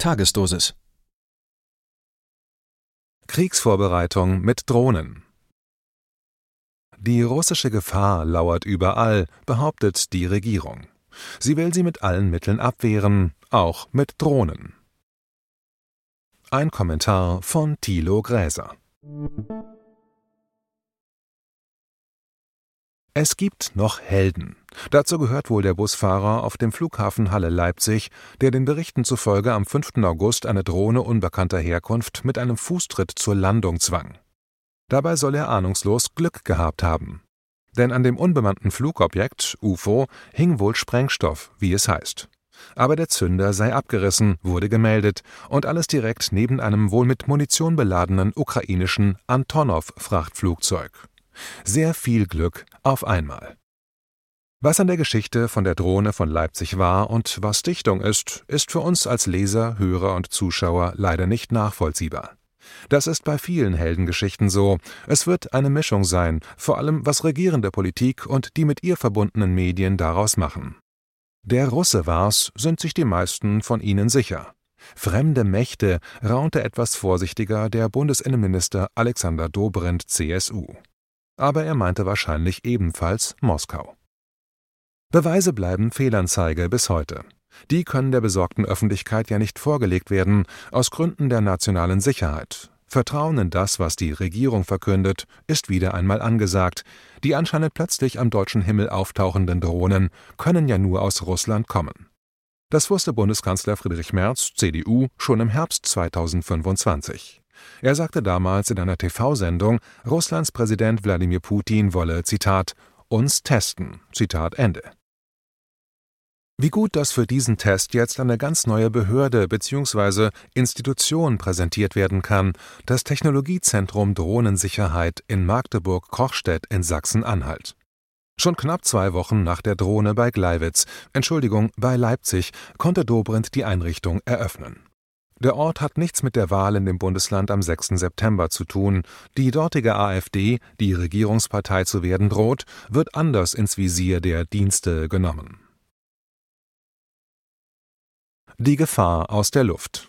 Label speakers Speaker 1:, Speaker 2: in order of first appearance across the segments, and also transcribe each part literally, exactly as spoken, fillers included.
Speaker 1: Tagesdosis.
Speaker 2: Kriegsvorbereitung mit Drohnen. Die russische Gefahr lauert überall, behauptet die Regierung. Sie will sie mit allen Mitteln abwehren, auch mit Drohnen. Ein Kommentar von Thilo Gräser. Es gibt noch Helden. Dazu gehört wohl der Busfahrer auf dem Flughafen Halle-Leipzig, der den Berichten zufolge am fünften August eine Drohne unbekannter Herkunft mit einem Fußtritt zur Landung zwang. Dabei soll er ahnungslos Glück gehabt haben. Denn an dem unbemannten Flugobjekt, U F O, hing wohl Sprengstoff, wie es heißt. Aber der Zünder sei abgerissen, wurde gemeldet, und alles direkt neben einem wohl mit Munition beladenen ukrainischen Antonov-Frachtflugzeug. Sehr viel Glück auf einmal. Was an der Geschichte von der Drohne von Leipzig war und was Dichtung ist, ist für uns als Leser, Hörer und Zuschauer leider nicht nachvollziehbar. Das ist bei vielen Heldengeschichten so. Es wird eine Mischung sein, vor allem was regierende Politik und die mit ihr verbundenen Medien daraus machen. Der Russe war's, sind sich die meisten von ihnen sicher. Fremde Mächte, raunte etwas vorsichtiger der Bundesinnenminister Alexander Dobrindt, C S U. Aber er meinte wahrscheinlich ebenfalls Moskau. Beweise bleiben Fehlanzeige bis heute. Die können der besorgten Öffentlichkeit ja nicht vorgelegt werden, aus Gründen der nationalen Sicherheit. Vertrauen in das, was die Regierung verkündet, ist wieder einmal angesagt. Die anscheinend plötzlich am deutschen Himmel auftauchenden Drohnen können ja nur aus Russland kommen. Das wusste Bundeskanzler Friedrich Merz, C D U, schon im Herbst zweitausendfünfundzwanzig. Er sagte damals in einer T V-Sendung, Russlands Präsident Wladimir Putin wolle, Zitat, uns testen, Zitat Ende. Wie gut, dass für diesen Test jetzt eine ganz neue Behörde bzw. Institution präsentiert werden kann, das Technologiezentrum Drohnensicherheit in Magdeburg-Kochstedt in Sachsen-Anhalt. Schon knapp zwei Wochen nach der Drohne bei Gleiwitz, Entschuldigung, bei Leipzig, konnte Dobrindt die Einrichtung eröffnen. Der Ort hat nichts mit der Wahl in dem Bundesland am sechsten September zu tun. Die dortige AfD, die Regierungspartei zu werden droht, wird anders ins Visier der Dienste genommen. Die Gefahr aus der Luft.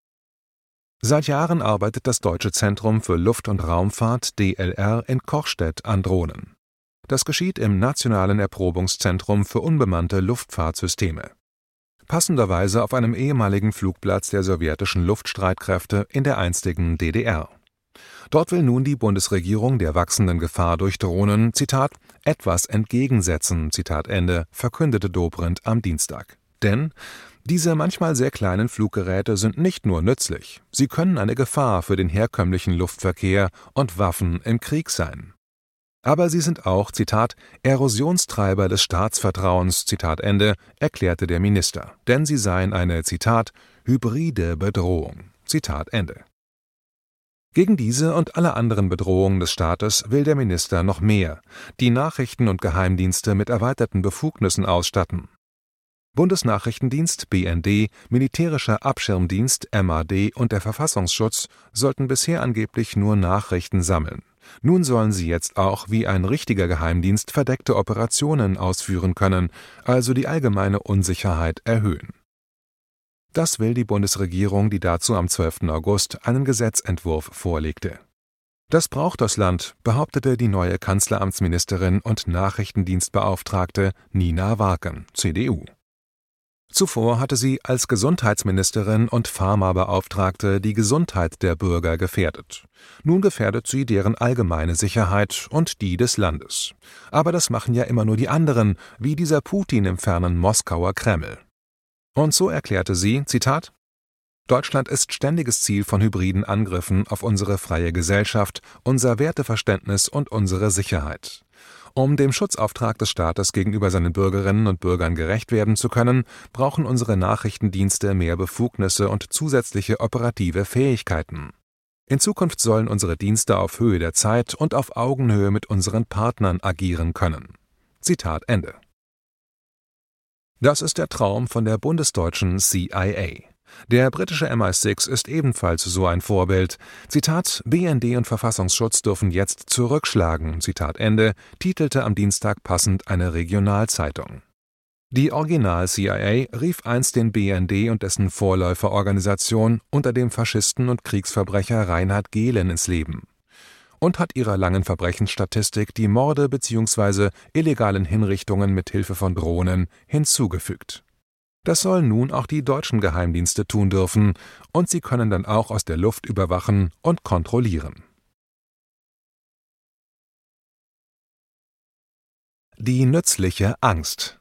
Speaker 2: Seit Jahren arbeitet das Deutsche Zentrum für Luft- und Raumfahrt D L R in Kochstedt an Drohnen. Das geschieht im Nationalen Erprobungszentrum für unbemannte Luftfahrtsysteme. Passenderweise auf einem ehemaligen Flugplatz der sowjetischen Luftstreitkräfte in der einstigen D D R. Dort will nun die Bundesregierung der wachsenden Gefahr durch Drohnen, Zitat, etwas entgegensetzen, Zitat Ende, verkündete Dobrindt am Dienstag. Denn diese manchmal sehr kleinen Fluggeräte sind nicht nur nützlich, sie können eine Gefahr für den herkömmlichen Luftverkehr und Waffen im Krieg sein. Aber sie sind auch, Zitat, Erosionstreiber des Staatsvertrauens, Zitat Ende, erklärte der Minister, denn sie seien eine, Zitat, hybride Bedrohung, Zitat Ende. Gegen diese und alle anderen Bedrohungen des Staates will der Minister noch mehr, die Nachrichten- und Geheimdienste mit erweiterten Befugnissen ausstatten. Bundesnachrichtendienst B N D, Militärischer Abschirmdienst M A D und der Verfassungsschutz sollten bisher angeblich nur Nachrichten sammeln. Nun sollen sie jetzt auch wie ein richtiger Geheimdienst verdeckte Operationen ausführen können, also die allgemeine Unsicherheit erhöhen. Das will die Bundesregierung, die dazu am zwölften August einen Gesetzentwurf vorlegte. Das braucht das Land, behauptete die neue Kanzleramtsministerin und Nachrichtendienstbeauftragte Nina Warken, C D U. Zuvor hatte sie als Gesundheitsministerin und Pharmabeauftragte die Gesundheit der Bürger gefährdet. Nun gefährdet sie deren allgemeine Sicherheit und die des Landes. Aber das machen ja immer nur die anderen, wie dieser Putin im fernen Moskauer Kreml. Und so erklärte sie, Zitat, Deutschland ist ständiges Ziel von hybriden Angriffen auf unsere freie Gesellschaft, unser Werteverständnis und unsere Sicherheit. Um dem Schutzauftrag des Staates gegenüber seinen Bürgerinnen und Bürgern gerecht werden zu können, brauchen unsere Nachrichtendienste mehr Befugnisse und zusätzliche operative Fähigkeiten. In Zukunft sollen unsere Dienste auf Höhe der Zeit und auf Augenhöhe mit unseren Partnern agieren können. Zitat Ende. Das ist der Traum von der bundesdeutschen C I A. Der britische M I sechs ist ebenfalls so ein Vorbild. Zitat, B N D und Verfassungsschutz dürfen jetzt zurückschlagen, Zitat Ende, titelte am Dienstag passend eine Regionalzeitung. Die Original-C I A rief einst den B N D und dessen Vorläuferorganisation unter dem Faschisten und Kriegsverbrecher Reinhard Gehlen ins Leben und hat ihrer langen Verbrechensstatistik die Morde bzw. illegalen Hinrichtungen mit Hilfe von Drohnen hinzugefügt. Das sollen nun auch die deutschen Geheimdienste tun dürfen, und sie können dann auch aus der Luft überwachen und kontrollieren. Die nützliche Angst.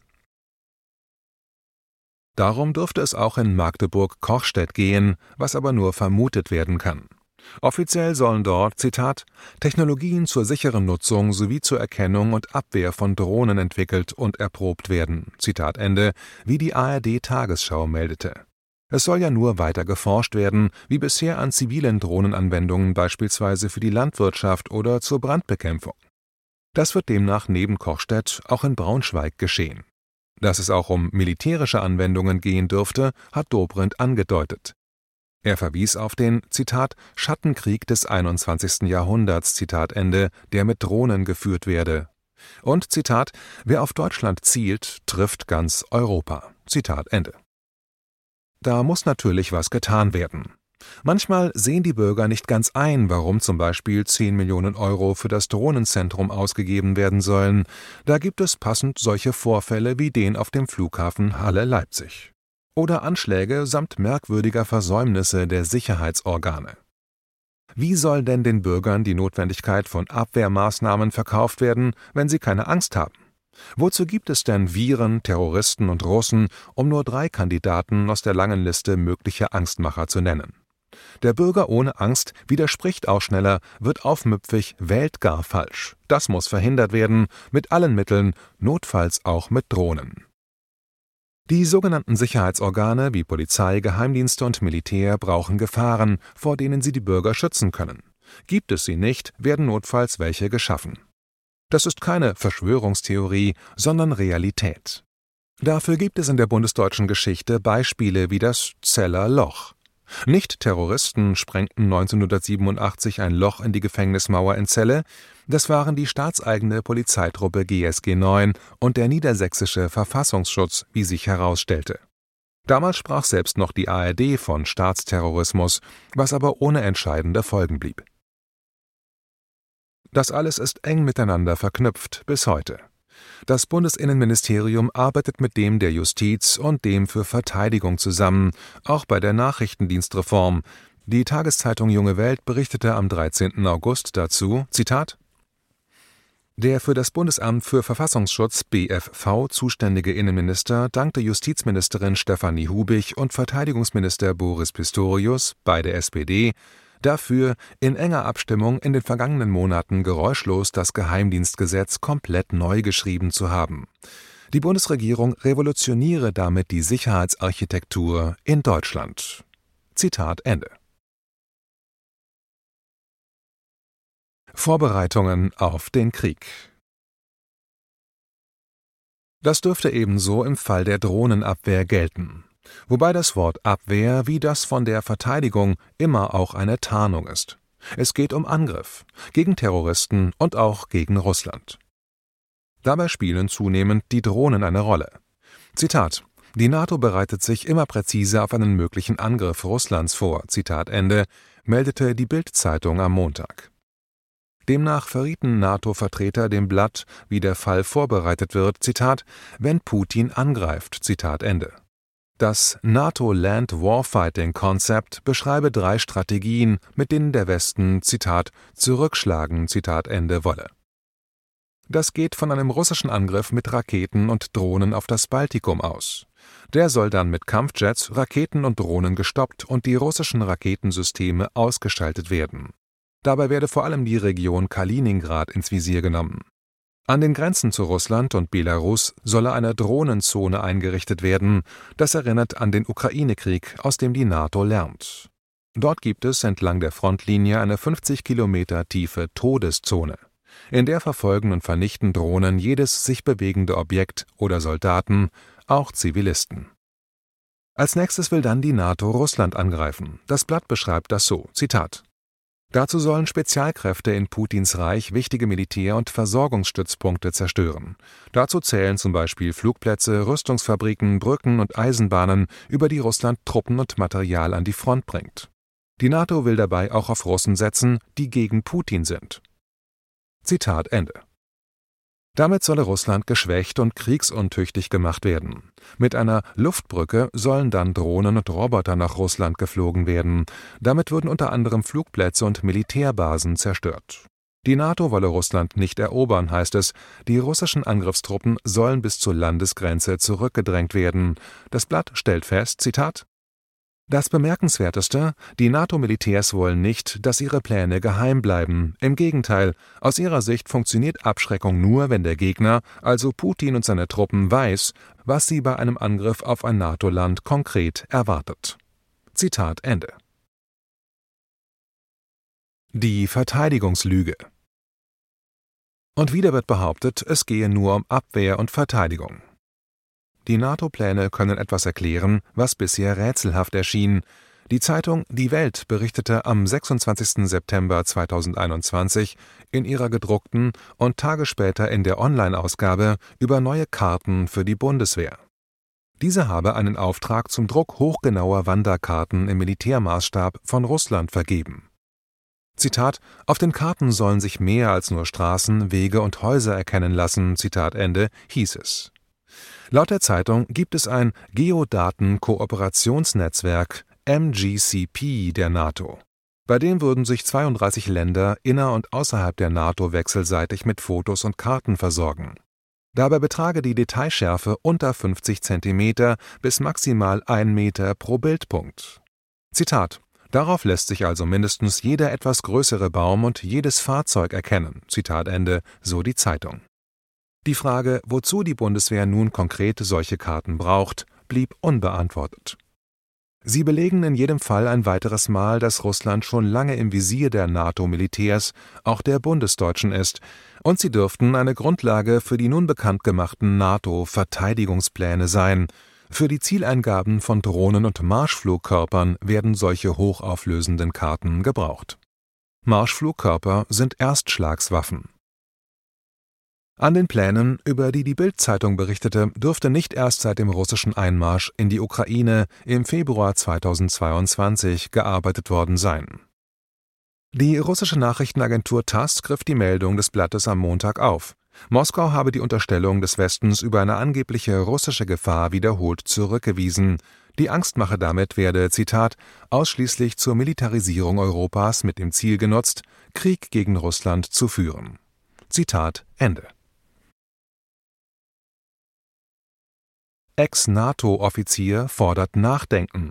Speaker 2: Darum dürfte es auch in Magdeburg-Kochstedt gehen, was aber nur vermutet werden kann. Offiziell sollen dort, Zitat, Technologien zur sicheren Nutzung sowie zur Erkennung und Abwehr von Drohnen entwickelt und erprobt werden, Zitat Ende, wie die A R D-Tagesschau meldete. Es soll ja nur weiter geforscht werden, wie bisher an zivilen Drohnenanwendungen beispielsweise für die Landwirtschaft oder zur Brandbekämpfung. Das wird demnach neben Kochstedt auch in Braunschweig geschehen. Dass es auch um militärische Anwendungen gehen dürfte, hat Dobrindt angedeutet. Er verwies auf den, Zitat, Schattenkrieg des einundzwanzigsten Jahrhunderts, Zitat Ende, der mit Drohnen geführt werde. Und, Zitat, wer auf Deutschland zielt, trifft ganz Europa, Zitat Ende. Da muss natürlich was getan werden. Manchmal sehen die Bürger nicht ganz ein, warum zum Beispiel zehn Millionen Euro für das Drohnenzentrum ausgegeben werden sollen. Da gibt es passend solche Vorfälle wie den auf dem Flughafen Halle-Leipzig. Oder Anschläge samt merkwürdiger Versäumnisse der Sicherheitsorgane. Wie soll denn den Bürgern die Notwendigkeit von Abwehrmaßnahmen verkauft werden, wenn sie keine Angst haben? Wozu gibt es denn Viren, Terroristen und Russen, um nur drei Kandidaten aus der langen Liste möglicher Angstmacher zu nennen? Der Bürger ohne Angst widerspricht auch schneller, wird aufmüpfig, wählt gar falsch. Das muss verhindert werden, mit allen Mitteln, notfalls auch mit Drohnen. Die sogenannten Sicherheitsorgane wie Polizei, Geheimdienste und Militär brauchen Gefahren, vor denen sie die Bürger schützen können. Gibt es sie nicht, werden notfalls welche geschaffen. Das ist keine Verschwörungstheorie, sondern Realität. Dafür gibt es in der bundesdeutschen Geschichte Beispiele wie das Zeller Loch. Nicht-Terroristen sprengten neunzehnhundertsiebenundachtzig ein Loch in die Gefängnismauer in Celle. Das waren die staatseigene Polizeitruppe G S G neun und der niedersächsische Verfassungsschutz, wie sich herausstellte. Damals sprach selbst noch die A R D von Staatsterrorismus, was aber ohne entscheidende Folgen blieb. Das alles ist eng miteinander verknüpft bis heute. Das Bundesinnenministerium arbeitet mit dem der Justiz und dem für Verteidigung zusammen, auch bei der Nachrichtendienstreform. Die Tageszeitung Junge Welt berichtete am dreizehnten August dazu, Zitat, der für das Bundesamt für Verfassungsschutz B F V zuständige Innenminister dankte Justizministerin Stefanie Hubich und Verteidigungsminister Boris Pistorius, beide S P D, dafür, in enger Abstimmung in den vergangenen Monaten geräuschlos das Geheimdienstgesetz komplett neu geschrieben zu haben. Die Bundesregierung revolutioniere damit die Sicherheitsarchitektur in Deutschland. Zitat Ende. Vorbereitungen auf den Krieg. Das dürfte ebenso im Fall der Drohnenabwehr gelten. Wobei das Wort Abwehr wie das von der Verteidigung immer auch eine Tarnung ist. Es geht um Angriff, gegen Terroristen und auch gegen Russland. Dabei spielen zunehmend die Drohnen eine Rolle. Zitat: Die NATO bereitet sich immer präziser auf einen möglichen Angriff Russlands vor, Zitat Ende, meldete die Bild-Zeitung am Montag. Demnach verrieten NATO-Vertreter dem Blatt, wie der Fall vorbereitet wird, Zitat, wenn Putin angreift, Zitat Ende. Das NATO Land Warfighting Concept beschreibe drei Strategien, mit denen der Westen, Zitat, zurückschlagen, Zitat Ende wolle. Das geht von einem russischen Angriff mit Raketen und Drohnen auf das Baltikum aus. Der soll dann mit Kampfjets, Raketen und Drohnen gestoppt und die russischen Raketensysteme ausgeschaltet werden. Dabei werde vor allem die Region Kaliningrad ins Visier genommen. An den Grenzen zu Russland und Belarus solle eine Drohnenzone eingerichtet werden. Das erinnert an den Ukraine-Krieg, aus dem die NATO lernt. Dort gibt es entlang der Frontlinie eine fünfzig Kilometer tiefe Todeszone. In der verfolgen und vernichten Drohnen jedes sich bewegende Objekt oder Soldaten, auch Zivilisten. Als nächstes will dann die NATO Russland angreifen. Das Blatt beschreibt das so, Zitat: Dazu sollen Spezialkräfte in Putins Reich wichtige Militär- und Versorgungsstützpunkte zerstören. Dazu zählen zum Beispiel Flugplätze, Rüstungsfabriken, Brücken und Eisenbahnen, über die Russland Truppen und Material an die Front bringt. Die NATO will dabei auch auf Russen setzen, die gegen Putin sind. Zitat Ende. Damit solle Russland geschwächt und kriegsuntüchtig gemacht werden. Mit einer Luftbrücke sollen dann Drohnen und Roboter nach Russland geflogen werden. Damit würden unter anderem Flugplätze und Militärbasen zerstört. Die NATO wolle Russland nicht erobern, heißt es. Die russischen Angriffstruppen sollen bis zur Landesgrenze zurückgedrängt werden. Das Blatt stellt fest, Zitat: Das Bemerkenswerteste: Die NATO-Militärs wollen nicht, dass ihre Pläne geheim bleiben. Im Gegenteil, aus ihrer Sicht funktioniert Abschreckung nur, wenn der Gegner, also Putin und seine Truppen, weiß, was sie bei einem Angriff auf ein NATO-Land konkret erwartet. Zitat Ende. Die Verteidigungslüge. Und wieder wird behauptet, es gehe nur um Abwehr und Verteidigung. Die NATO-Pläne können etwas erklären, was bisher rätselhaft erschien. Die Zeitung Die Welt berichtete am sechsundzwanzigsten September zweitausendeinundzwanzig in ihrer gedruckten und Tage später in der Online-Ausgabe über neue Karten für die Bundeswehr. Diese habe einen Auftrag zum Druck hochgenauer Wanderkarten im Militärmaßstab von Russland vergeben. Zitat: Auf den Karten sollen sich mehr als nur Straßen, Wege und Häuser erkennen lassen, Zitat Ende, hieß es. Laut der Zeitung gibt es ein Geodaten-Kooperationsnetzwerk M G C P der NATO. Bei dem würden sich zweiunddreißig Länder inner- und außerhalb der NATO wechselseitig mit Fotos und Karten versorgen. Dabei betrage die Detailschärfe unter fünfzig Zentimeter bis maximal ein Meter pro Bildpunkt. Zitat: Darauf lässt sich also mindestens jeder etwas größere Baum und jedes Fahrzeug erkennen. Zitat Ende, so die Zeitung. Die Frage, wozu die Bundeswehr nun konkret solche Karten braucht, blieb unbeantwortet. Sie belegen in jedem Fall ein weiteres Mal, dass Russland schon lange im Visier der NATO-Militärs, auch der bundesdeutschen, ist, und sie dürften eine Grundlage für die nun bekannt gemachten NATO-Verteidigungspläne sein. Für die Zieleingaben von Drohnen und Marschflugkörpern werden solche hochauflösenden Karten gebraucht. Marschflugkörper sind Erstschlagswaffen. An den Plänen, über die die Bild-Zeitung berichtete, dürfte nicht erst seit dem russischen Einmarsch in die Ukraine im Februar zweitausendzweiundzwanzig gearbeitet worden sein. Die russische Nachrichtenagentur TASS griff die Meldung des Blattes am Montag auf. Moskau habe die Unterstellung des Westens über eine angebliche russische Gefahr wiederholt zurückgewiesen. Die Angstmache damit werde, Zitat, ausschließlich zur Militarisierung Europas mit dem Ziel genutzt, Krieg gegen Russland zu führen. Zitat Ende. Ex-NATO-Offizier fordert Nachdenken.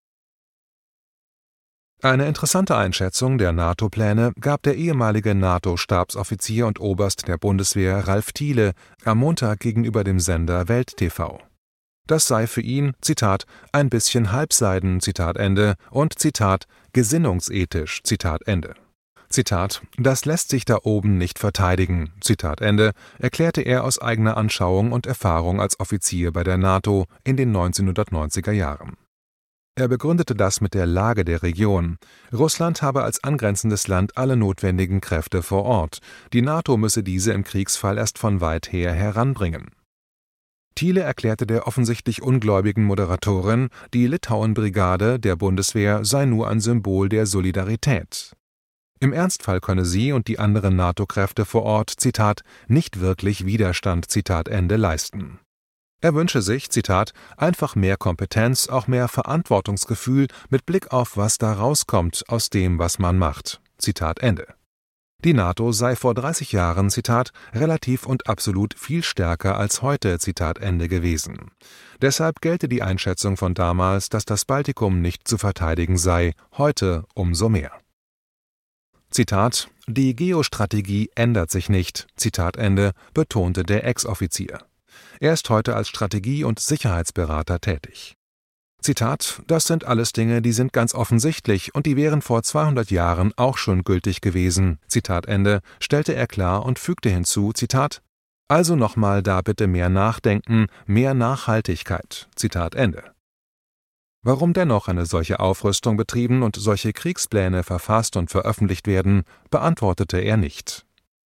Speaker 2: Eine interessante Einschätzung der NATO-Pläne gab der ehemalige NATO-Stabsoffizier und Oberst der Bundeswehr Ralf Thiele am Montag gegenüber dem Sender Welt T V. Das sei für ihn, Zitat, ein bisschen Halbseiden, Zitat Ende, und Zitat, gesinnungsethisch, Zitat Ende. Zitat, das lässt sich da oben nicht verteidigen, Zitat Ende, erklärte er aus eigener Anschauung und Erfahrung als Offizier bei der NATO in den neunzehnhundertneunziger Jahren. Er begründete das mit der Lage der Region. Russland habe als angrenzendes Land alle notwendigen Kräfte vor Ort. Die NATO müsse diese im Kriegsfall erst von weit her heranbringen. Thiele erklärte der offensichtlich ungläubigen Moderatorin, die Litauen-Brigade der Bundeswehr sei nur ein Symbol der Solidarität. Im Ernstfall könne sie und die anderen NATO-Kräfte vor Ort, Zitat, nicht wirklich Widerstand, Zitat Ende, leisten. Er wünsche sich, Zitat, einfach mehr Kompetenz, auch mehr Verantwortungsgefühl mit Blick auf, was da rauskommt aus dem, was man macht, Zitat Ende. Die NATO sei vor dreißig Jahren, Zitat, relativ und absolut viel stärker als heute, Zitat Ende gewesen. Deshalb gelte die Einschätzung von damals, dass das Baltikum nicht zu verteidigen sei, heute umso mehr. Zitat, die Geostrategie ändert sich nicht, Zitat Ende, betonte der Ex-Offizier. Er ist heute als Strategie- und Sicherheitsberater tätig. Zitat, das sind alles Dinge, die sind ganz offensichtlich und die wären vor zweihundert Jahren auch schon gültig gewesen, Zitat Ende, stellte er klar und fügte hinzu, Zitat, also nochmal da bitte mehr Nachdenken, mehr Nachhaltigkeit, Zitat Ende. Warum dennoch eine solche Aufrüstung betrieben und solche Kriegspläne verfasst und veröffentlicht werden, beantwortete er nicht.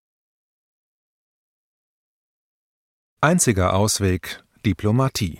Speaker 2: Einziger Ausweg: Diplomatie.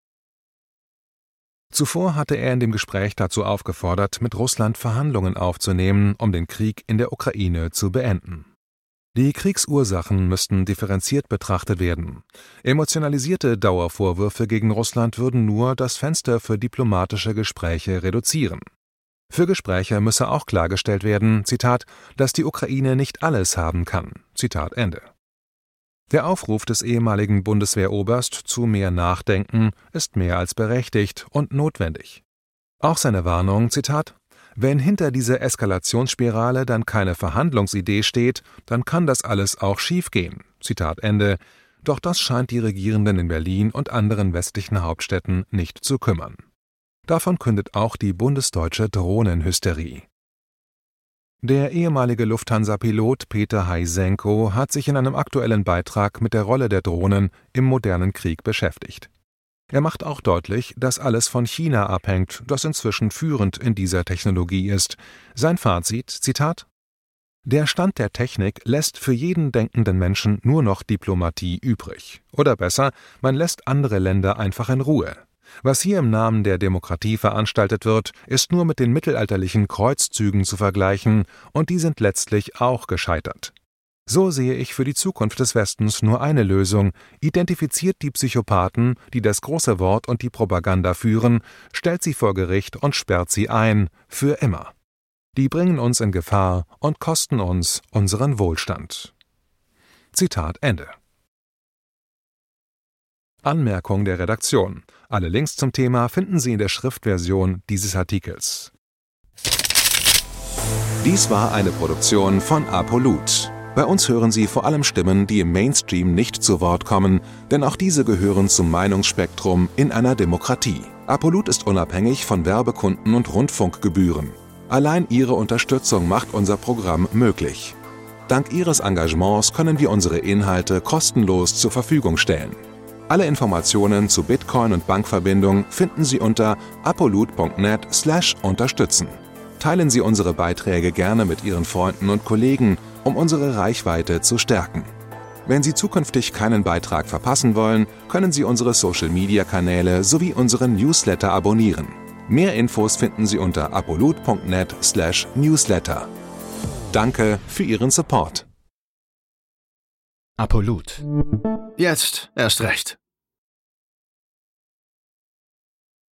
Speaker 2: Zuvor hatte er in dem Gespräch dazu aufgefordert, mit Russland Verhandlungen aufzunehmen, um den Krieg in der Ukraine zu beenden. Die Kriegsursachen müssten differenziert betrachtet werden. Emotionalisierte Dauervorwürfe gegen Russland würden nur das Fenster für diplomatische Gespräche reduzieren. Für Gespräche müsse auch klargestellt werden, Zitat, dass die Ukraine nicht alles haben kann. Zitat Ende. Der Aufruf des ehemaligen Bundeswehroberst zu mehr Nachdenken ist mehr als berechtigt und notwendig. Auch seine Warnung, Zitat, wenn hinter dieser Eskalationsspirale dann keine Verhandlungsidee steht, dann kann das alles auch schiefgehen. Zitat Ende. Doch das scheint die Regierenden in Berlin und anderen westlichen Hauptstädten nicht zu kümmern. Davon kündet auch die bundesdeutsche Drohnenhysterie. Der ehemalige Lufthansa-Pilot Peter Heisenko hat sich in einem aktuellen Beitrag mit der Rolle der Drohnen im modernen Krieg beschäftigt. Er macht auch deutlich, dass alles von China abhängt, das inzwischen führend in dieser Technologie ist. Sein Fazit, Zitat: Der Stand der Technik lässt für jeden denkenden Menschen nur noch Diplomatie übrig. Oder besser, man lässt andere Länder einfach in Ruhe. Was hier im Namen der Demokratie veranstaltet wird, ist nur mit den mittelalterlichen Kreuzzügen zu vergleichen, und die sind letztlich auch gescheitert. So sehe ich für die Zukunft des Westens nur eine Lösung: Identifiziert die Psychopathen, die das große Wort und die Propaganda führen, stellt sie vor Gericht und sperrt sie ein, für immer. Die bringen uns in Gefahr und kosten uns unseren Wohlstand. Zitat Ende. Anmerkung der Redaktion. Alle Links zum Thema finden Sie in der Schriftversion dieses Artikels.
Speaker 1: Dies war eine Produktion von Apolut. Bei uns hören Sie vor allem Stimmen, die im Mainstream nicht zu Wort kommen, denn auch diese gehören zum Meinungsspektrum in einer Demokratie. Apolut ist unabhängig von Werbekunden und Rundfunkgebühren. Allein Ihre Unterstützung macht unser Programm möglich. Dank Ihres Engagements können wir unsere Inhalte kostenlos zur Verfügung stellen. Alle Informationen zu Bitcoin und Bankverbindung finden Sie unter apolut punkt net slash unterstützen. Teilen Sie unsere Beiträge gerne mit Ihren Freunden und Kollegen, um unsere Reichweite zu stärken. Wenn Sie zukünftig keinen Beitrag verpassen wollen, können Sie unsere Social-Media-Kanäle sowie unseren Newsletter abonnieren. Mehr Infos finden Sie unter apolut punkt net slash newsletter. Danke für Ihren Support.
Speaker 3: Apolut. Jetzt erst recht.